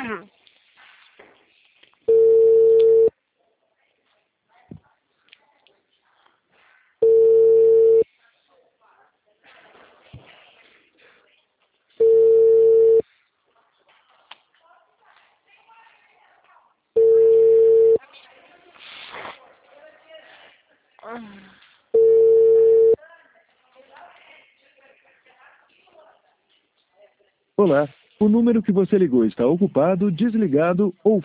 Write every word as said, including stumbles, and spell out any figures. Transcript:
Olá, o número que você ligou está ocupado, desligado ou